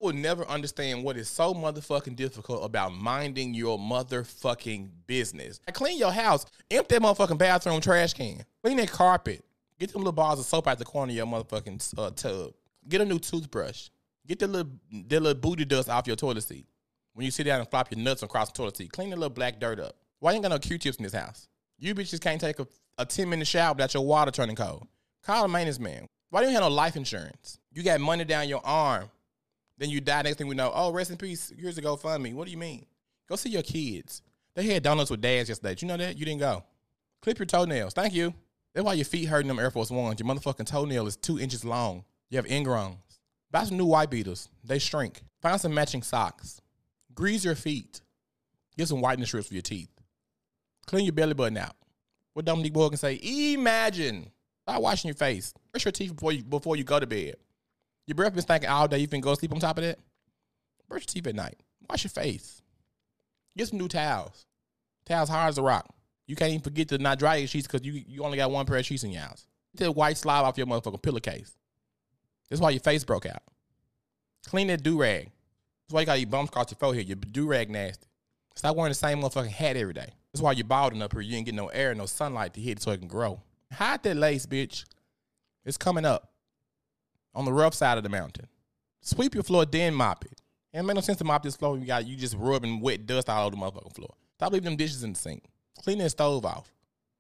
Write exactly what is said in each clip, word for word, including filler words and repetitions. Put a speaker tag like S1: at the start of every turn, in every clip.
S1: will never understand what is so motherfucking difficult about minding your motherfucking business. Clean your house. Empty that motherfucking bathroom trash can. Clean that carpet. Get them little bars of soap out the corner of your motherfucking uh, tub. Get a new toothbrush. Get the little, the little booty dust off your toilet seat. When you sit down and flop your nuts across the toilet seat, clean the little black dirt up. Why you ain't got no Q-tips in this house? You bitches can't take a, a ten-minute shower without your water turning cold. Call a maintenance man. Why do you have no life insurance? You got money down your arm. Then you die. Next thing we know, oh, rest in peace. Here's a GoFundMe. What do you mean? Go see your kids. They had donuts with dads yesterday. Did you know that? You didn't go. Clip your toenails. Thank you. That's why your feet hurting them Air Force Ones. Your motherfucking toenail is two inches long. You have ingrowns. Buy some new white beaters. They shrink. Find some matching socks. Grease your feet. Get some whitening strips for your teeth. Clean your belly button out. What Dominique Boy can say, imagine. Start washing your face. Brush your teeth before you, before you go to bed. Your breath been stinking all day. You finna go sleep on top of that? Brush your teeth at night. Wash your face. Get some new towels. Towels hard as a rock. You can't even forget to not dry your sheets because you, you only got one pair of sheets in your house. Get that white slob off your motherfucking pillowcase. That's why your face broke out. Clean that do-rag. That's why you got these bumps across your forehead. Your do-rag nasty. Stop wearing the same motherfucking hat every day. That's why you're balding up here. You ain't getting no air, no sunlight to hit it so it can grow. Hide that lace, bitch. It's coming up on the rough side of the mountain. Sweep your floor, then mop it. It don't make no sense to mop this floor. You got you just rubbing wet dust all over the motherfucking floor. Stop leaving them dishes in the sink. Clean that stove off.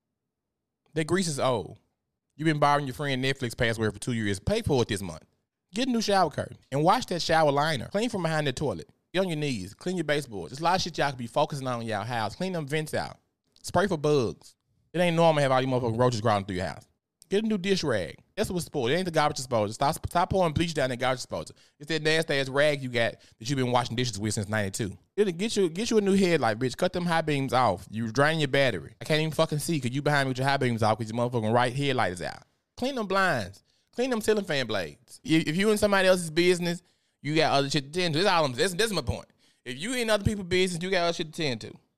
S1: That grease is old. You've been borrowing your friend Netflix password for two years. Pay for it this month. Get a new shower curtain and wash that shower liner. Clean from behind the toilet. Get on your knees. Clean your baseboards. There's a lot of shit y'all could be focusing on in y'all house. Clean them vents out. Spray for bugs. It ain't normal to have all these motherfucking roaches crawling through your house. Get a new dish rag. That's what's supposed. It ain't the garbage disposal. Stop, stop pouring bleach down that garbage disposal. It's that nasty ass rag you got that you've been washing dishes with since ninety-two. It'll get you, get you a new headlight, bitch. Cut them high beams off. You draining your battery. I can't even fucking see because you behind me with your high beams off because your motherfucking right headlight is out. Clean them blinds. Clean them ceiling fan blades. If you in somebody else's business, you got other shit to tend to. That's all I'm. That's, that's my point. If you in other people's business, you got other shit to tend to.